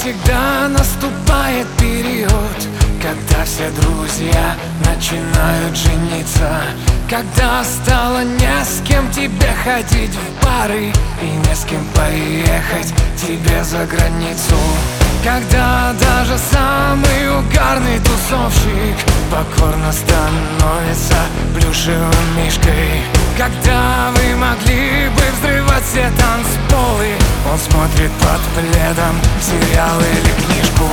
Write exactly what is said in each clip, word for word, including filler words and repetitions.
всегда наступает период, когда все друзья начинают жениться, когда стало не с кем тебе ходить в бары и не с кем поехать тебе за границу, когда даже самый угарный тусовщик покорно становится плюшевым мишкой, когда вы могли бы взрывать все танцполы, он смотрит под пледом сериал или книжку.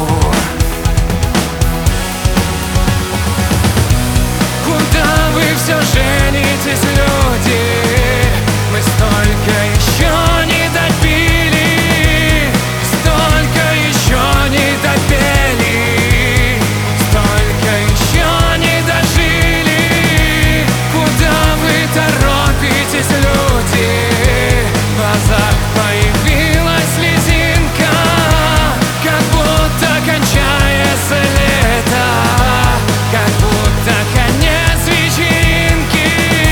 Куда вы все женитесь, люди? Мы столько еще не допили, столько еще не допели, столько еще не дожили. Куда вы торопитесь, люди? В глазах появилась слезинка, как будто кончается лето, как будто конец вечеринки.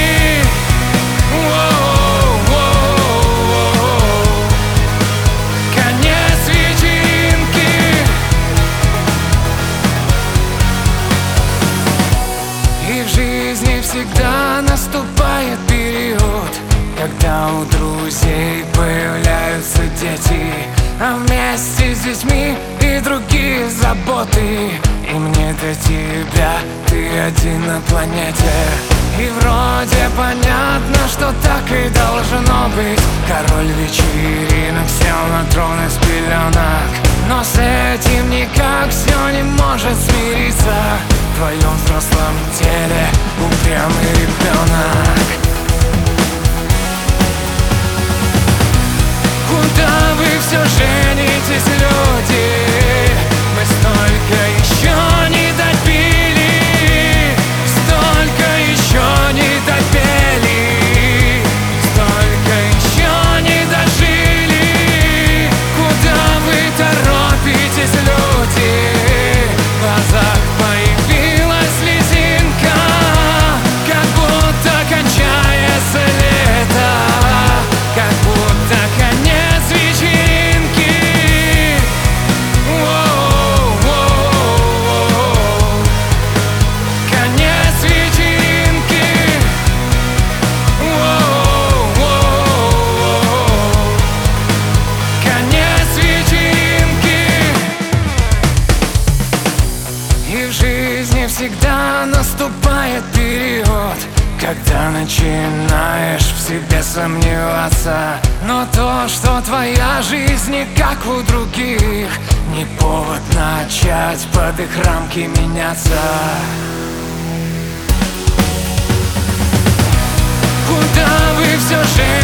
Воу-воу-воу. Конец вечеринки. И в жизни всегда наступает период, когда у друзей появляются дети, а вместе с детьми и другие заботы. И мне до тебя, ты один на планете. И вроде понятно, что так и должно быть. Король вечеринок сел на трон из пеленок, но с этим никак все не может смириться. В твоем взрослом теле упрямый ребенок. Куда вы все женитесь, люди? Мы столько еще не допили, столько еще не допели, столько еще не дожили. Куда вы торопитесь, люди? В глазах появилась слезинка, как будто кончается лето, как будто конец вечеринки. Воу-воу-воу. Конец вечеринки. Воу-воу-воу. Конец вечеринки. И в жизни всегда наступает период, когда начинаешь в себе сомневаться. Но то, что твоя жизнь не как у других, не повод начать под их рамки меняться. Куда вы все же